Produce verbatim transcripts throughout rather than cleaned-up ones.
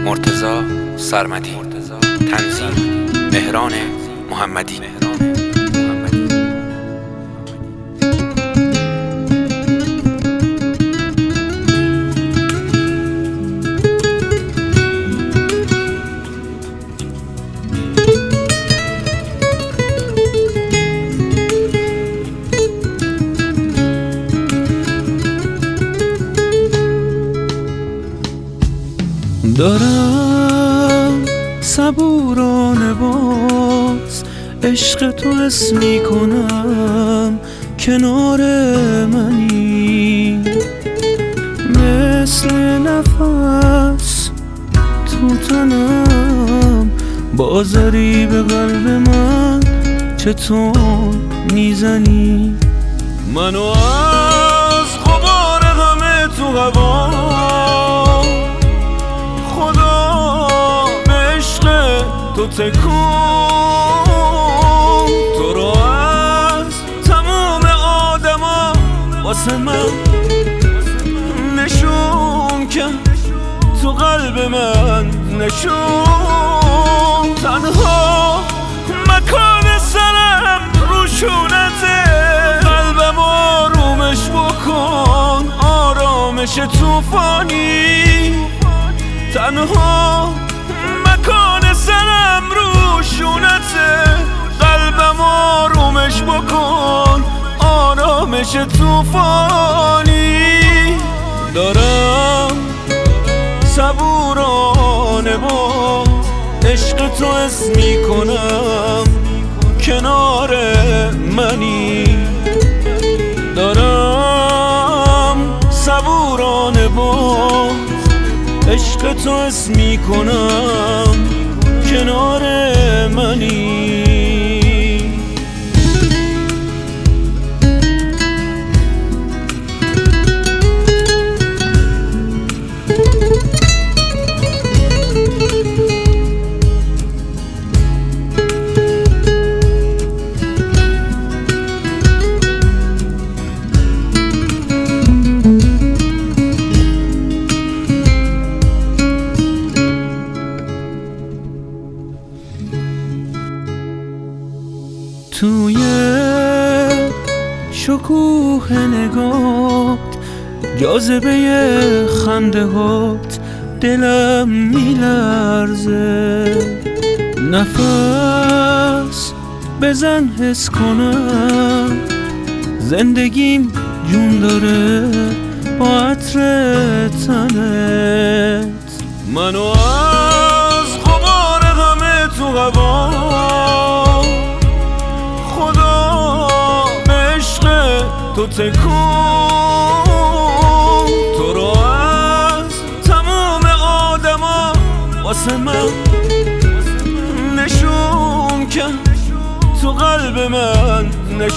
مرتضی سرمدی، تنظیم مهران محمدی. دارم صبورانه باز عشق تو حس میکنم، کنار منی مثل نفس تو تنم، بازاری به قلب من چطور میزنی منو از غبار همه تو هوا. تو تکون تو رو از تمام آدما واسه من نشون کرد، تو قلب من نشون. تنها مکان سرم روشونته، قلبم آرومش بکن آرامش توفانی. تنها مکان سرم روشونته، قلبم آرومش بکن آرامش توفانی. دارم صبورانه با عشق تو حس میکنم، کنار منی. دارم صبورانه با عشق تو حس میکنم، کنار منی. توی شکوه نگات، جاذبه خنده هات، دلم میلرزه. نفس بزن حس کنم، زندگیم جون داره با عطر تنت. منو از غبار همه تو هوا، تو تکون تو رو از تمام آدما واسه من نشون کرد، تو قلب من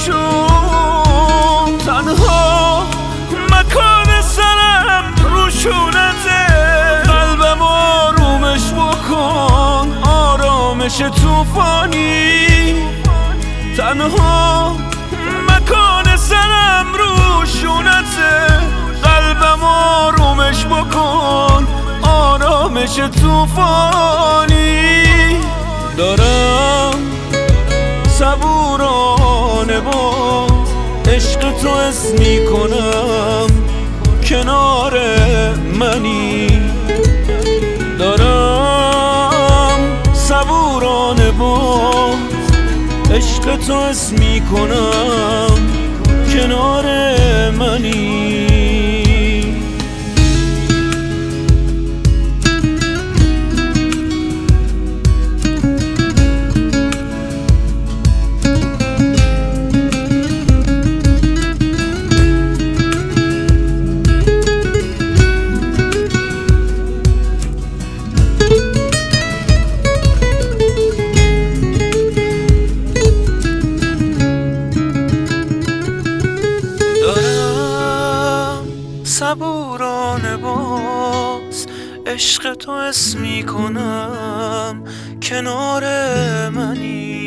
نشون. تنها مکان سرم روشونته، قلبم آرومش بکن آرامش توفانی. تنها مکان سرم روشونته، قلبم آرومش بکن آرامش توفانی. دارم صبورانه با عشق تو حس میکنم، کنار منی. دارم صبورانه با عشق تو حس میکنم، کنار منی. صبورانه باز عشق تو حس میکنم، کنار منی.